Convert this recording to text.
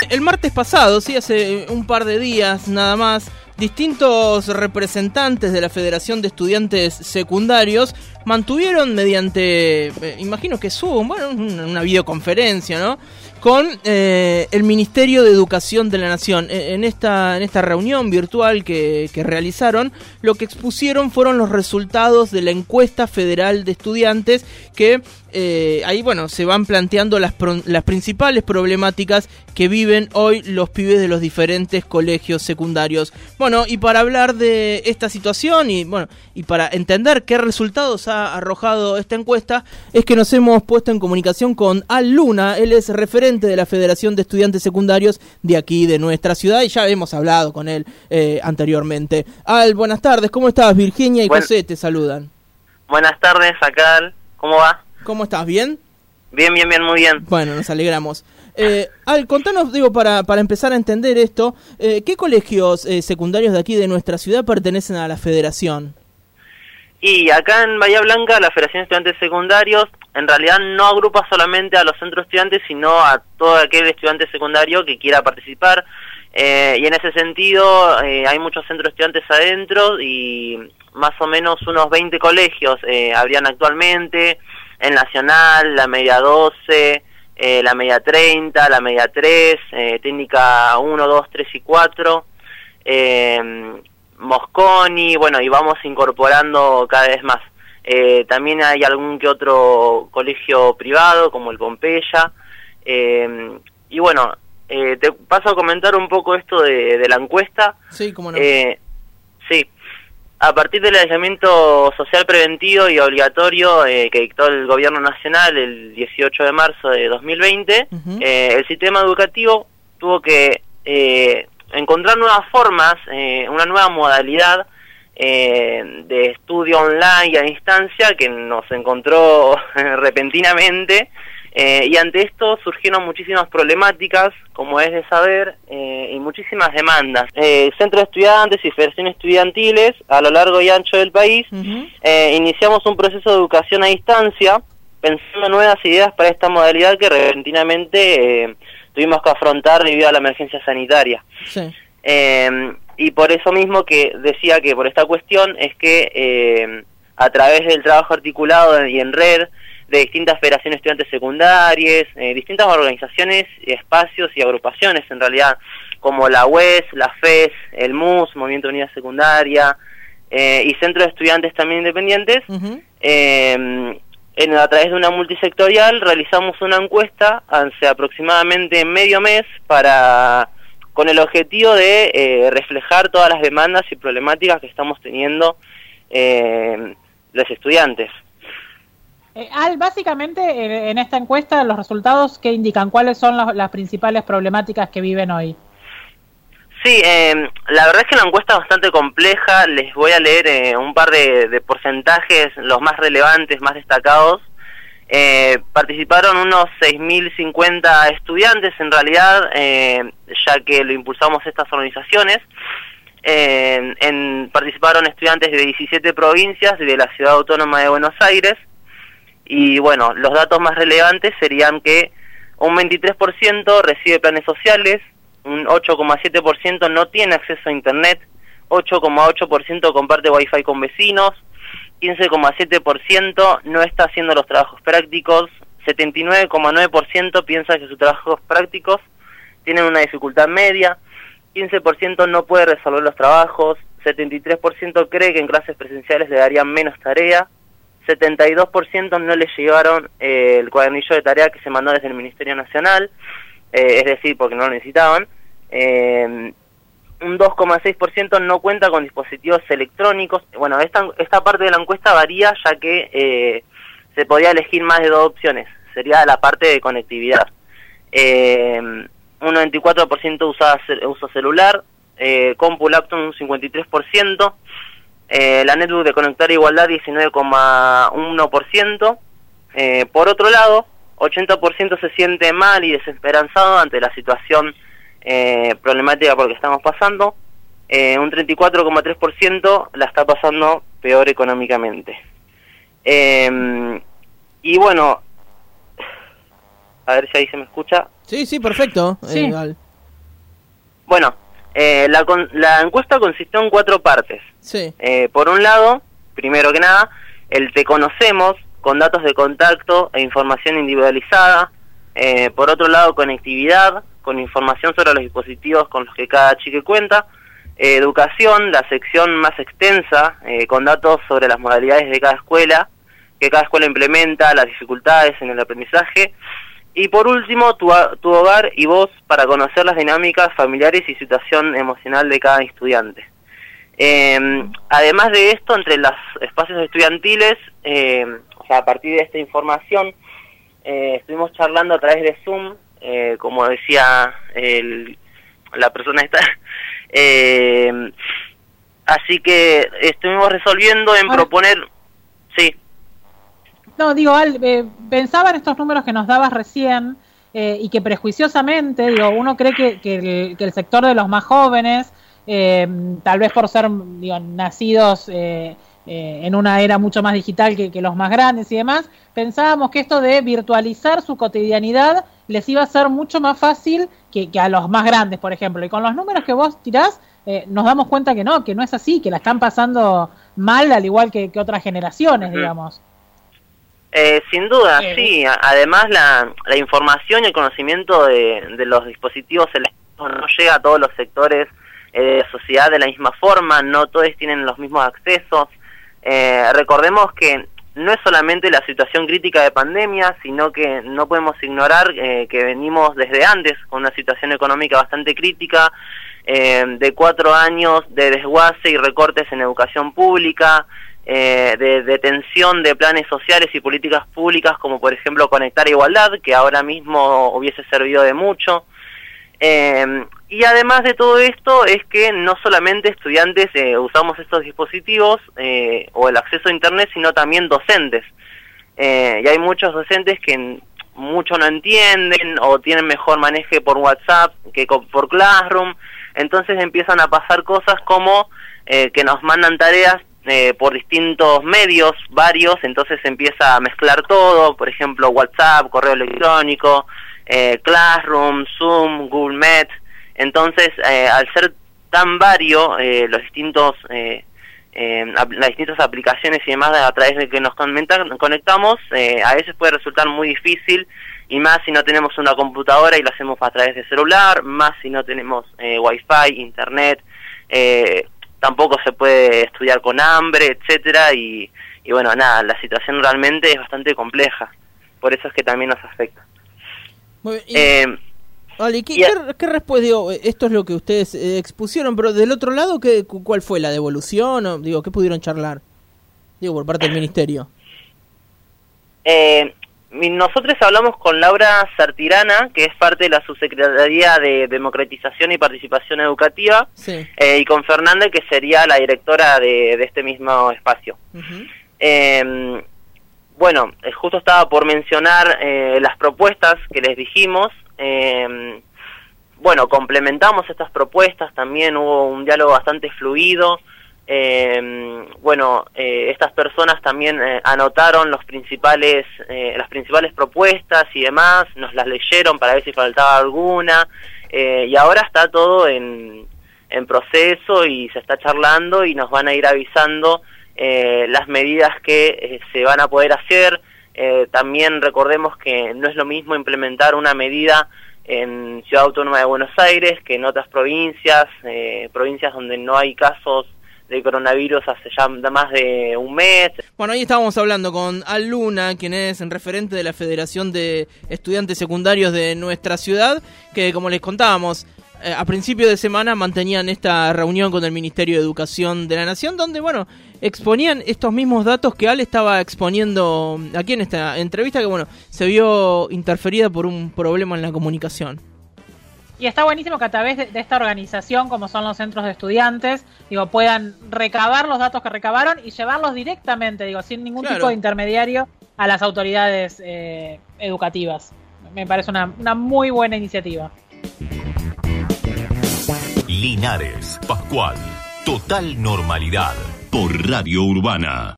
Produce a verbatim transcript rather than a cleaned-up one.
El martes pasado, sí, hace un par de días nada más, distintos representantes de la Federación de Estudiantes Secundarios mantuvieron mediante, eh, imagino que Zoom, bueno, una, una videoconferencia, ¿no?, con eh, el Ministerio de Educación de la Nación. En esta, en esta reunión virtual que, que realizaron, lo que expusieron fueron los resultados de la encuesta federal de estudiantes que eh, ahí, bueno, se van planteando las, pro, las principales problemáticas que viven hoy los pibes de los diferentes colegios secundarios. Bueno, y para hablar de esta situación y, bueno, y para entender qué resultados ha arrojado esta encuesta, es que nos hemos puesto en comunicación con Al Luna. Él es referente de la Federación de Estudiantes Secundarios de aquí, de nuestra ciudad, y ya hemos hablado con él eh, anteriormente. Al, buenas tardes, ¿cómo estás? Virginia y Buen... José te saludan. Buenas tardes, acá, ¿cómo va? ¿Cómo estás? ¿Bien? Bien, bien, bien, muy bien. Bueno, nos alegramos. Eh, Al, contanos, digo, para, para empezar a entender esto, eh, ¿qué colegios eh, secundarios de aquí, de nuestra ciudad, pertenecen a la Federación? Y acá en Bahía Blanca, la Federación de Estudiantes Secundarios en realidad no agrupa solamente a los centros estudiantes, sino a todo aquel estudiante secundario que quiera participar. Eh, y en ese sentido eh, hay muchos centros estudiantes adentro y más o menos unos veinte colegios eh, habrían actualmente, el Nacional, la Media doce, eh, la Media treinta, la Media tres, eh, Técnica uno, dos, tres y cuatro, eh, Mosconi, bueno, y vamos incorporando cada vez más. Eh, también hay algún que otro colegio privado, como el Pompeya, eh, y bueno, eh, te paso a comentar un poco esto de, de la encuesta. Sí, cómo no. Eh, sí, a partir del aislamiento social preventivo y obligatorio eh, que dictó el Gobierno Nacional el dieciocho de marzo de dos mil veinte, uh-huh. eh, el sistema educativo tuvo que eh, encontrar nuevas formas, eh, una nueva modalidad eh, de estudio online y a distancia que nos encontró repentinamente, eh, y ante esto surgieron muchísimas problemáticas, como es de saber, eh, y muchísimas demandas. Eh, centros de estudiantes y federaciones estudiantiles a lo largo y ancho del país, uh-huh. eh, iniciamos un proceso de educación a distancia, pensando nuevas ideas para esta modalidad que repentinamente eh, tuvimos que afrontar debido a la emergencia sanitaria. Sí. Eh, y por eso mismo que decía que por esta cuestión es que eh, a través del trabajo articulado y en red de distintas federaciones estudiantes secundarias, eh, distintas organizaciones, espacios y agrupaciones en realidad, como la U E S, la F E S, el M U S, Movimiento de Unidad Secundaria, eh, y centros de estudiantes también independientes, uh-huh. eh, en, a través de una multisectorial realizamos una encuesta hace aproximadamente medio mes para con el objetivo de eh, reflejar todas las demandas y problemáticas que estamos teniendo eh, los estudiantes. Eh, Al, básicamente eh, en esta encuesta los resultados que indican cuáles son las, las principales problemáticas que viven hoy. Sí, eh, la verdad es que la encuesta es bastante compleja. Les voy a leer eh, un par de, de porcentajes, los más relevantes, más destacados. Eh, participaron unos seis mil cincuenta estudiantes en realidad, eh, ya que lo impulsamos estas organizaciones. Eh, en, participaron estudiantes de diecisiete provincias y de la Ciudad Autónoma de Buenos Aires. Y bueno, los datos más relevantes serían que un veintitrés por ciento recibe planes sociales, un ocho coma siete por ciento no tiene acceso a internet, ocho coma ocho por ciento comparte wifi con vecinos, quince coma siete por ciento no está haciendo los trabajos prácticos, setenta y nueve coma nueve por ciento piensa que sus trabajos prácticos tienen una dificultad media, quince por ciento no puede resolver los trabajos, setenta y tres por ciento cree que en clases presenciales le darían menos tarea, setenta y dos por ciento no le llevaron eh, el cuadernillo de tarea que se mandó desde el Ministerio Nacional, eh, es decir, porque no lo necesitaban, eh, un dos coma seis por ciento no cuenta con dispositivos electrónicos. Bueno, esta, esta parte de la encuesta varía ya que eh, se podía elegir más de dos opciones, sería la parte de conectividad. Eh, un noventa y cuatro por ciento usaba uso celular, eh, compu laptop un cincuenta y tres por ciento, Eh, la netbook de Conectar Igualdad diecinueve coma uno por ciento. Eh, por otro lado, ochenta por ciento se siente mal y desesperanzado ante la situación eh, problemática por la que estamos pasando. Eh, un treinta y cuatro coma tres por ciento la está pasando peor económicamente. Eh, y bueno, a ver si ahí se me escucha. Sí, sí, perfecto. Sí. Eh, Bueno, eh, la, con, la encuesta consistió en cuatro partes. Sí. Eh, por un lado, primero que nada, el te conocemos, con datos de contacto e información individualizada. Eh, por otro lado, conectividad, con información sobre los dispositivos con los que cada chique cuenta. Eh, educación, la sección más extensa, eh, con datos sobre las modalidades de cada escuela, que cada escuela implementa, las dificultades en el aprendizaje. Y por último, tu, tu hogar y vos, para conocer las dinámicas familiares y situación emocional de cada estudiante. Eh, además de esto, entre los espacios estudiantiles, eh, o sea, a partir de esta información, eh, estuvimos charlando a través de Zoom, eh, como decía el, la persona esta. Eh, así que estuvimos resolviendo en Ahora, proponer... Sí. No, digo, Al, eh, pensaba en estos números que nos dabas recién eh, y que prejuiciosamente, digo, uno cree que, que, el, que el sector de los más jóvenes, eh, tal vez por ser, digo, nacidos eh, eh, en una era mucho más digital que, que los más grandes y demás, pensábamos que esto de virtualizar su cotidianidad les iba a ser mucho más fácil que, que a los más grandes, por ejemplo. Y con los números que vos tirás, eh, nos damos cuenta que no, que no es así, que la están pasando mal, al igual que, que otras generaciones, uh-huh. digamos. Eh, sin duda, eh, sí. Además, la, la información y el conocimiento de, de los dispositivos electrónicos no llega a todos los sectores eh, de la sociedad de la misma forma, no todos tienen los mismos accesos. Eh, recordemos que no es solamente la situación crítica de pandemia, sino que no podemos ignorar eh, que venimos desde antes con una situación económica bastante crítica, eh, de cuatro años de desguace y recortes en educación pública, eh, de detención de planes sociales y políticas públicas, como por ejemplo Conectar Igualdad, que ahora mismo hubiese servido de mucho. Eh, y además de todo esto es que no solamente estudiantes eh, usamos estos dispositivos eh, o el acceso a internet, sino también docentes. Eh, y hay muchos docentes que mucho no entienden o tienen mejor manejo por WhatsApp que por Classroom. Entonces empiezan a pasar cosas como eh, que nos mandan tareas eh, por distintos medios, varios, entonces se empieza a mezclar todo, por ejemplo WhatsApp, correo electrónico, eh, Classroom, Zoom, Google Meet. Entonces, eh, al ser tan vario eh, los distintos eh, eh, las distintas aplicaciones y demás a través de que nos conectamos, eh, a veces puede resultar muy difícil, y más si no tenemos una computadora y lo hacemos a través de celular, más si no tenemos eh, wifi, internet, eh, tampoco se puede estudiar con hambre, etcétera, y, y bueno, nada, la situación realmente es bastante compleja, por eso es que también nos afecta. Muy bien. Eh, Vale, ¿qué, yeah. ¿qué, qué respuesta? Digo, esto es lo que ustedes eh, expusieron, pero del otro lado, ¿qué, ¿cuál fue la devolución? O, digo, ¿qué pudieron charlar? Digo, por parte del ministerio. Eh, nosotros hablamos con Laura Sartirana, que es parte de la Subsecretaría de Democratización y Participación Educativa, sí. eh, y con Fernanda, que sería la directora de, de este mismo espacio. Uh-huh. Eh, bueno, justo estaba por mencionar eh, las propuestas que les dijimos. Eh, bueno, complementamos estas propuestas, también hubo un diálogo bastante fluido. Eh, bueno, eh, estas personas también eh, anotaron los principales, eh, las principales propuestas y demás, nos las leyeron para ver si faltaba alguna, eh, y ahora está todo en, en proceso y se está charlando y nos van a ir avisando eh, las medidas que eh, se van a poder hacer. Eh, también recordemos que no es lo mismo implementar una medida en Ciudad Autónoma de Buenos Aires que en otras provincias, eh, provincias donde no hay casos de coronavirus hace ya más de un mes. Bueno, ahí estábamos hablando con Al Luna, quien es el referente de la Federación de Estudiantes Secundarios de nuestra ciudad, que como les contábamos, eh, a principio de semana mantenían esta reunión con el Ministerio de Educación de la Nación, donde, bueno, exponían estos mismos datos que Al estaba exponiendo aquí en esta entrevista, que, bueno, se vio interferida por un problema en la comunicación. Y está buenísimo que a través de, de esta organización, como son los centros de estudiantes, digo, puedan recabar los datos que recabaron y llevarlos directamente, digo, sin ningún claro. tipo de intermediario a las autoridades eh, educativas. Me parece una, una muy buena iniciativa. Linares, Pascual, total normalidad por Radio Urbana.